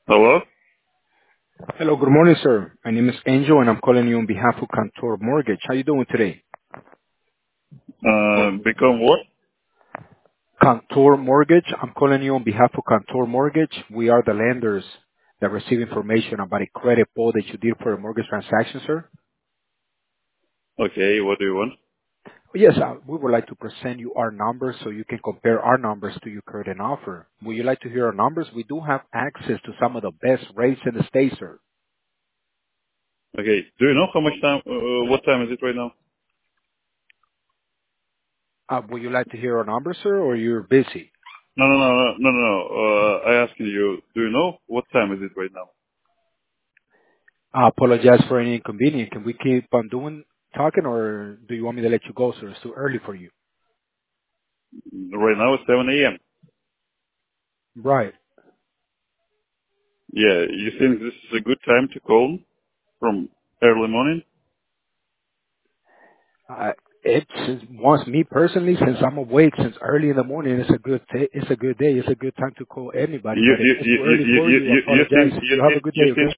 Hello? Hello, good morning, sir. My name is Angel, and I'm calling you on behalf of Cantor Mortgage. How you doing today? Become what? Cantor Mortgage. I'm calling you on behalf of Cantor Mortgage. We are the lenders that receive information about a credit pull that you did for a mortgage transaction, sir. Okay, what do you want? Yes, we would like to present you our numbers so you can compare our numbers to your current offer. Would you like to hear our numbers? We do have access to some of the best rates in the state, sir. Okay, do you know how much time, what time is it right now? Would you like to hear our numbers, sir, or you're busy? No. I asking you, do you know what time is it right now? I apologize for any inconvenience. Can we keep on doing talking, or do you want me to let you go, sir? It's too early for you. Right now it's 7 a.m. Right. Yeah, you think this is a good time to call from early morning? Uh, wants me personally, since I'm awake since early in the morning. It's a good day. It's a good day. It's a good time to call anybody. You, But if you, it's you, too you, early you, for you, you, you I you think, apologize. You have a good day. you think Okay.